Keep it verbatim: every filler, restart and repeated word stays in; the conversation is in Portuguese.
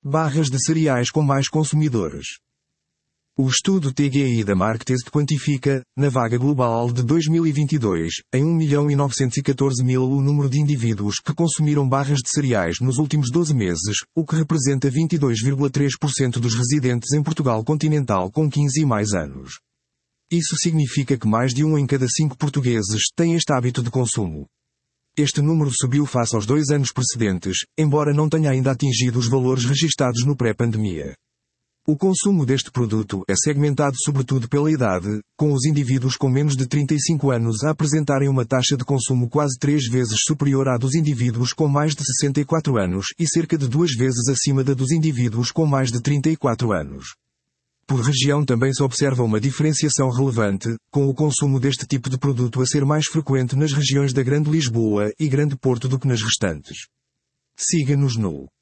barras de cereais com mais consumidores. O estudo T G I da Marktest quantifica, na vaga global de dois mil e vinte e dois, em um milhão novecentos e catorze mil o número de indivíduos que consumiram barras de cereais nos últimos doze meses, o que representa vinte e dois vírgula três por cento dos residentes em Portugal continental com quinze e mais anos. Isso significa que mais de um em cada cinco portugueses tem este hábito de consumo. Este número subiu face aos dois anos precedentes, embora não tenha ainda atingido os valores registados no pré-pandemia. O consumo deste produto é segmentado sobretudo pela idade, com os indivíduos com menos de trinta e cinco anos a apresentarem uma taxa de consumo quase três vezes superior à dos indivíduos com mais de sessenta e quatro anos e cerca de duas vezes acima da dos indivíduos com mais de trinta e quatro anos. Por região também se observa uma diferenciação relevante, com o consumo deste tipo de produto a ser mais frequente nas regiões da Grande Lisboa e Grande Porto do que nas restantes. Siga-nos no